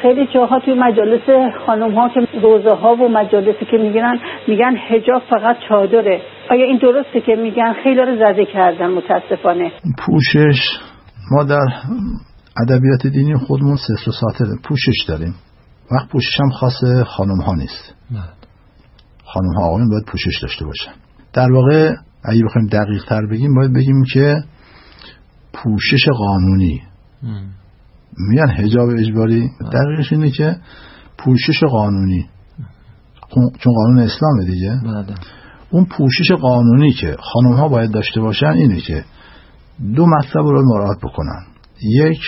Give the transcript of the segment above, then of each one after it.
خیلی جاها توی مجالس خانم ها که روزه ها و مجالسی که میگن حجاب فقط چادره. آیا این درسته که میگن؟ خیلی رو زده کردن متاسفانه. پوشش، ما در ادبیات دینی خودمون ستر و ساتر پوشش داریم. وقت پوشش هم خاص خانم ها نیست. خانم ها آقایون باید پوشش داشته باشن. در واقع اگه بخوایم دقیق تر بگیم باید بگیم که پوشش قانونی، میگن حجاب اجباری، دقیقش اینه که پوشش قانونی، چون قانون اسلامه دیگه. اون پوشش قانونی که خانم ها باید داشته باشن اینه که دو مطلب رو مراعات بکنن. یک،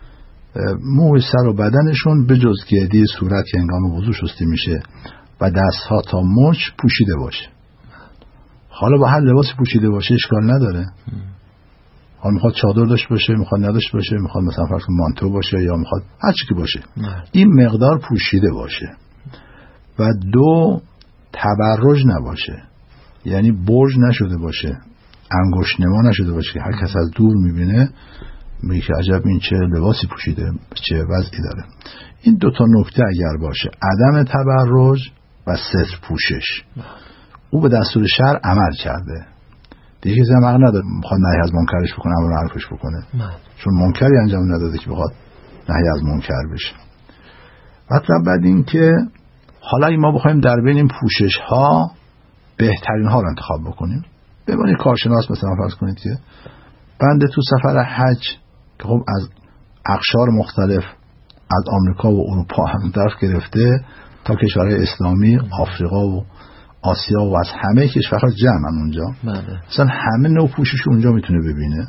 موی سر و بدنشون به جز گردی صورت که هنگام وضو شسته میشه و دستها تا مچ پوشیده باشه. حالا با هر لباسی پوشیده باشه اشکال نداره. حالا میخواد چادر داشته باشه، میخواد نداشته باشه، میخواد مثلا فرض کن مانتو باشه یا میخواد هر چی که باشه، این مقدار پوشیده باشه. و دو، تبرج نباشه، یعنی برج نشده باشه، انگشت نما نشده باشه که هر کس از دور میبینه میگه که عجب این چه لباسی پوشیده، چه وضعی داره. این دو تا نکته اگر باشه، عدم تبرج و ستر پوشش، او به دستور شرع عمل کرده دیگه. کسی هم حق نداره میخواد نهی از منکرش بکنه امر معروفش بکنه، چون منکری انجام نداده که بخواد نهی از منکر بشه. مطلب بعد این که حالا اگه ما بخوایم در بین این پوشش ها بهترین ها رو انتخاب بکنیم، ببینید کارشناس مثلا فرض کنید که بنده تو سفر حج که خب از اقشار مختلف از آمریکا و اروپا هم طرف گرفته تا کشورهای اسلامی، آفریقا و آسیا و از همه کشورها جمعن اونجا، مثلا همه نوع پوشش اونجا میتونه ببینه.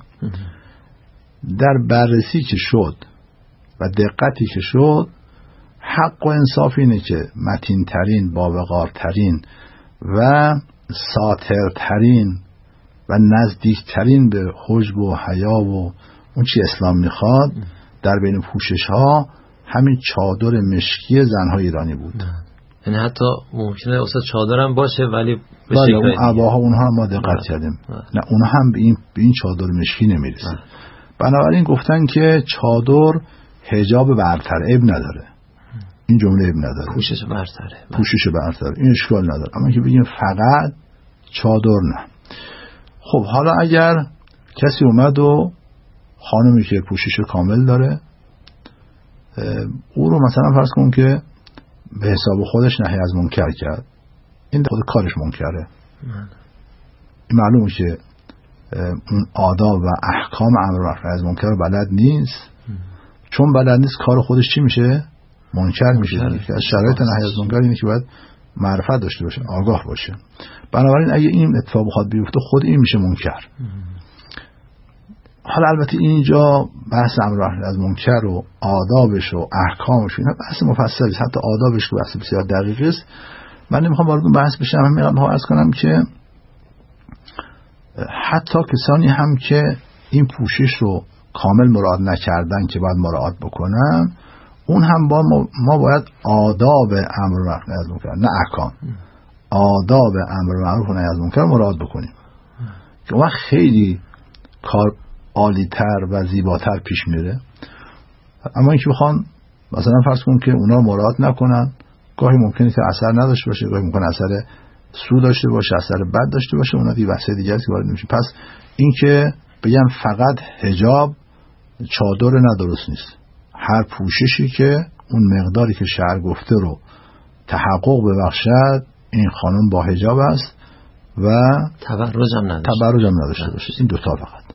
در بررسی که شد و دقتی که شد، حق و انصاف اینه که متین ترین، باوقار ترین و ساتر ترین و نزدیک ترین به حجب و حیا و اون چی اسلام میخواد در بین پوشش ها همین چادر مشکی زنهای ایرانی بود. یعنی حتی ممکنه اصلا چادر هم باشه ولی به شکل اون عباها اونها هم ما دقت کردیم نه اونها هم به این چادر مشکی نمیرسه. بنابراین گفتن که چادر حجاب برتر، عیب نداره، این جمله عیب نداره، پوشش برتره، پوشش برتره، این اشکال نداره. اما که بگیم فقط چادر نه. خب حالا اگر کسی اومد و خانمی که پوشش کامل داره او رو مثلا فرض کن که به حساب خودش نهی از منکر کرد، این خود کارش منکره. این معلومه که اون آداب و احکام امر و نهی از منکر بلد نیست. چون بلد نیست کار خودش چی میشه؟ منکر میشه. که از شرایط نهی از منکر اینه که باید معرفت داشته باشه، آگاه باشه. بنابراین اگه این اتفاق بخواد بیفته خود این میشه منکر. حالا البته اینجا بحث امر و نهی از منکر و آدابش و احکامش اینا بحث مفصلی است، حتی آدابش که بحث بسیار دقیقی است. من نمیخوام وارد اون بحث بشم، همین میخوام عرض کنم که حتی کسانی هم که این پوشش رو کامل مراعات نکردن که باید مراعات بکنن، اون هم با ما باید آداب امر و نهی از منکر، نه احکام، آداب امر و معروف و نهی از منکر مراعات بکنیم که اون خیلی کار عالی‌تر و زیباتر پیش میره. اما اینکه بخوان مثلا فرض کن که اونا مراعات نکنن، گاهی ممکنه که اثر نداشته باشه، گاهی ممکنه اثر سو داشته باشه، اثر بد داشته باشه، اونا دیگه بحث دیگه است که وارد نمیشه. پس اینکه بگم فقط حجاب چادر ندرست نیست. هر پوششی که اون مقداری که شرع گفته رو تحقق ببخشد، این خانم با حجاب است و تبرج هم نداشته باشه. این دو تا فقط.